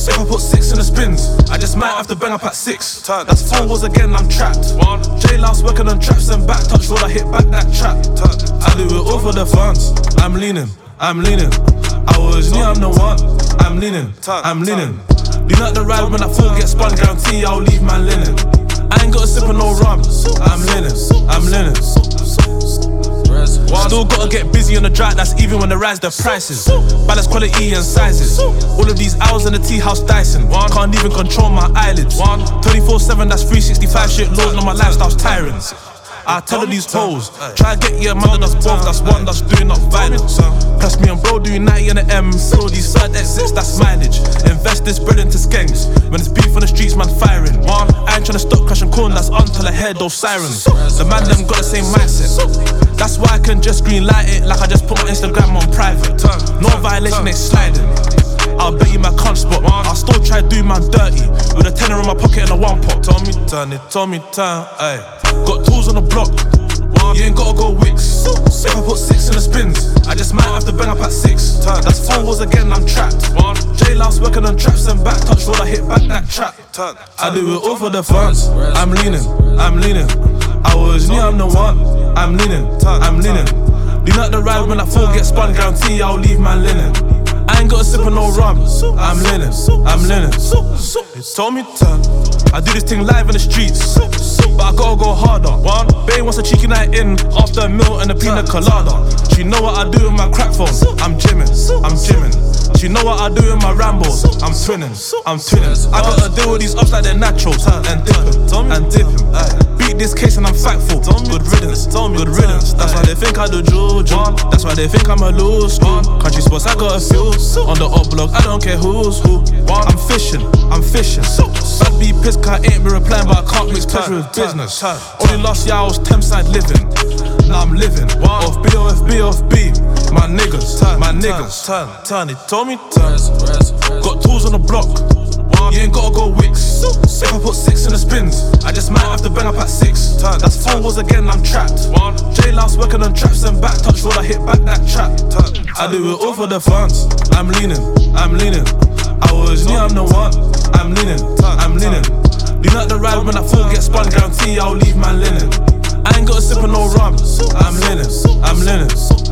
If I put 6 in the spins, I just might have to bang up at 6. That's 4 wars again, I'm trapped. J-Louse working on traps and back touch roll, I hit back that trap. I do it all for the funds. I'm leaning. I was new, I'm the one. I'm leaning. Do not the ride when that fool gets spun, guarantee I'll leave my linen. I ain't got a sip of no rum. I'm linen. Still gotta get busy on the drive, that's even when they rise the prices. Balance quality and sizes. All of these hours in the tea house Dyson. Can't even control my eyelids. 24/7, that's 365 shit, lord, on my lifestyle's tyrants. I tell her these hoes, try to get your mother that's both, that's one that's doing up violence. Press me on bro, doing 90 on the M, fill these side exits, that's mileage. Invest this bread into skanks, when it's beef on the streets, man firing. I ain't tryna stop crashing corn, that's until I hear those sirens. The man them got the same mindset, that's why I can just green light it, like I just put my Instagram on private. No violation, they sliding. I'll bet you my cunt spot. I'll still try to do man dirty with a tenner in my pocket and a one pot. Told me turn, ayy. Got tools on the block, you ain't gotta go Wix. If I put 6 in the spins, I just might have to bang up at 6. That's 4 wars again, I'm trapped. J-Louse working on traps and back touch roll, I hit back that trap. I do it all for the funds. I'm leaning. I was new, I'm the one. I'm leaning. Do not the ride when that fool gets spun, guarantee I'll leave my linen. I ain't got a sip of no rum. I'm linen. It's told me turn. I do this thing live in the streets, but I gotta go harder. Bae wants a cheeky night in after a meal and a pina colada. She know what I do with my crack phone. I'm gymming. She know what I do with my Rambos. I'm twinning. I gotta deal with these ups like they're naturals and dip him. Beat this case and I'm factful. Good riddance. That's why they think I do juju. That's why they think I'm a loose school. Country sports I gotta feel. On the up block I don't care who's who. I'm fishing. Bad be pissed cause I ain't been replying, but I can't mix pleasure with business. Only last year I was Thameside living. Now I'm living off B. My niggas. Turn. It told me turn. Got tools on the block, you ain't gotta go Wix. If I put 6 in the spins, I just might have to bang up at 6. That's 4 wars again, I'm trapped. J-Louse working on traps and back touch roll, I hit back that trap. I do it all for the funds. I'm leaning. I was new, I'm the one. I'm leaning. Do not the ride when that fool gets spun, guarantee I'll leave my linen. I ain't got a sip of no rum. I'm linen.